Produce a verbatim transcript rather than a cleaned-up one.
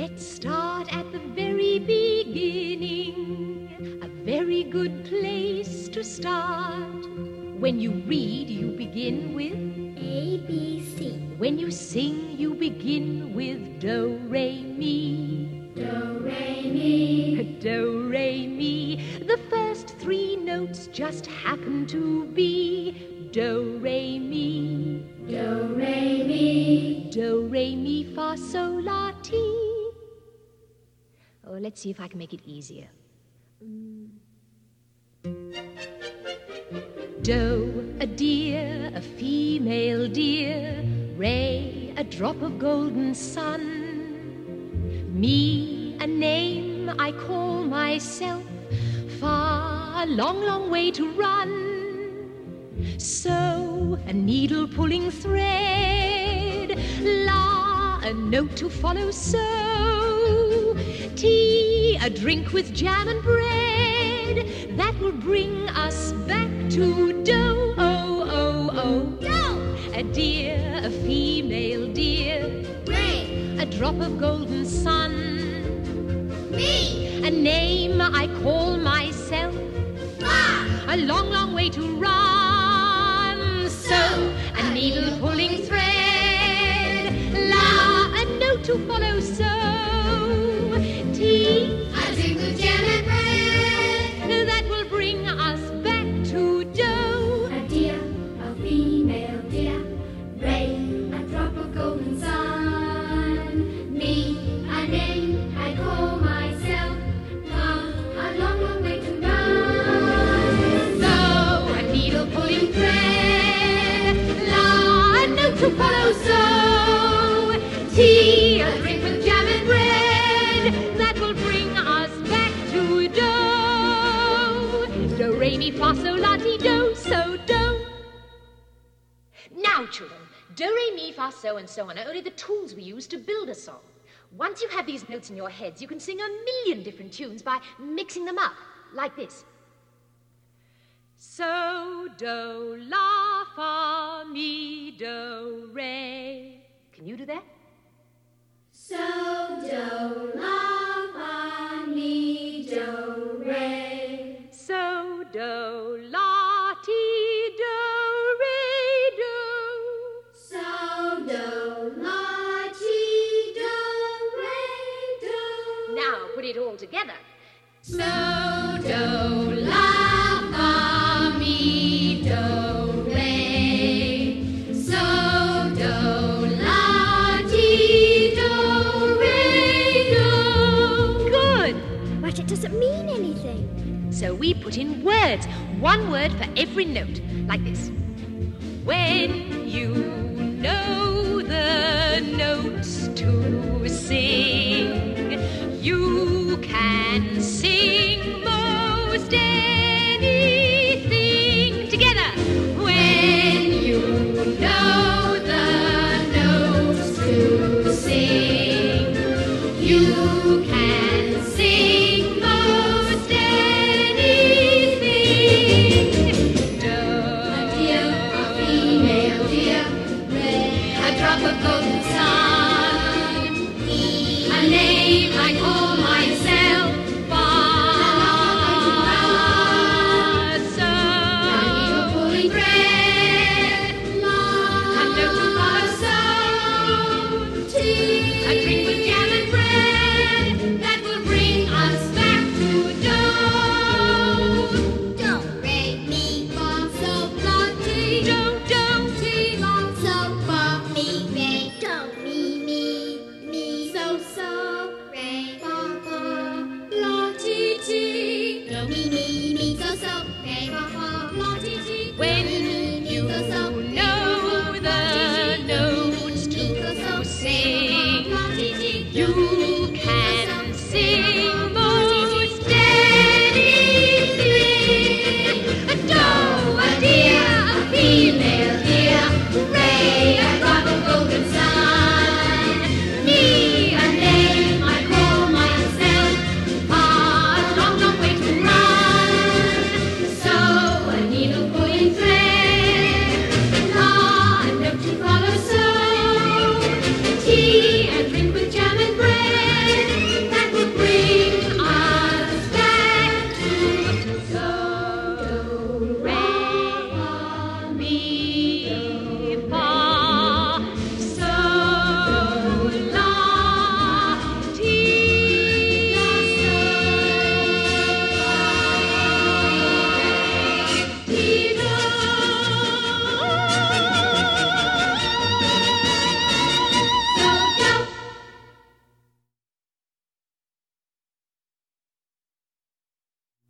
Let's start at the very beginning. A very good place to start. When you read, you begin with A, B, C. When you sing, you begin with do, re, mi. Do, re, mi. Do, re, mi. The first three notes just happen to be do, re, mi. Do, re, mi. Do, re, mi, fa, sol, la, ti. Oh, let's see if I can make it easier. Mm. Do, a deer, a female deer. Re, a drop of golden sun. Mi, a name I call myself. Fa, a long, long way to run. So, a needle pulling thread. La, a note to follow. So, tea, a drink with jam and bread. That will bring us back to do. Oh, oh, oh. Do. A deer, a female deer. Re. A drop of golden sun. Mi. A name I call myself. Fa. A long, long way to run. So, a needle pulling thread. La, a note to follow. So, tea, A drink with jam and bread. that will bring us back to do. A deer, a female deer. Re, a drop of golden sun. Me, a name I call myself. Fa, a long, long way to run. So, a needle pulling thread. La, a note to follow. So, tea, a drink with jam and bread. That will bring us back to do. Do, re, mi, fa, sol, la, ti, do. So, do. Now, children, do, re, mi, fa, so, and so on are only the tools we use to build a song. Once you have these notes in your heads, you can sing a million different tunes by mixing them up, like this. So, do, la, fa, mi, do, re. Can you do that? So, do, la, fa, mi, do, re. So, do, la, ti, do, re, do. So, do, la, ti, do, re, do. Now, put it all together. So, do, la, fa, mi, do, re. So, do, la, ti, do, re, do. Good. But it doesn't mean anything. So we put in words, one word for every note, like this. When you know the notes to sing, you can sing most anything. Together. When you Know the notes to sing. You can sing most anything. do, A deer, a female deer. Re, a drop of gold.